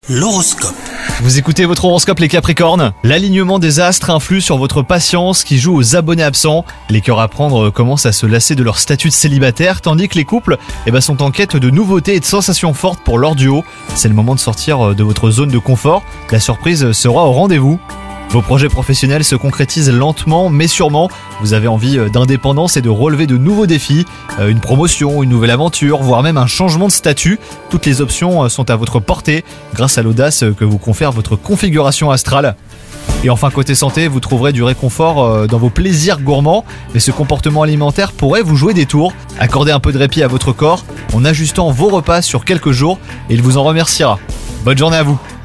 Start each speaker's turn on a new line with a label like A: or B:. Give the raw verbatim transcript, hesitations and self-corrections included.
A: L'horoscope.
B: Vous écoutez votre horoscope les Capricornes. L'alignement des astres influe sur votre patience qui joue aux abonnés absents. Les cœurs à prendre commencent à se lasser de leur statut de célibataire, tandis que les couples eh ben, sont en quête de nouveautés et de sensations fortes pour leur duo. C'est le moment de sortir de votre zone de confort. La surprise sera au rendez-vous. Vos projets professionnels se concrétisent lentement mais sûrement. Vous avez envie d'indépendance et de relever de nouveaux défis. Une promotion, une nouvelle aventure, voire même un changement de statut. Toutes les options sont à votre portée grâce à l'audace que vous confère votre configuration astrale. Et enfin côté santé, vous trouverez du réconfort dans vos plaisirs gourmands. Mais ce comportement alimentaire pourrait vous jouer des tours. Accordez un peu de répit à votre corps en ajustant vos repas sur quelques jours et il vous en remerciera. Bonne journée à vous.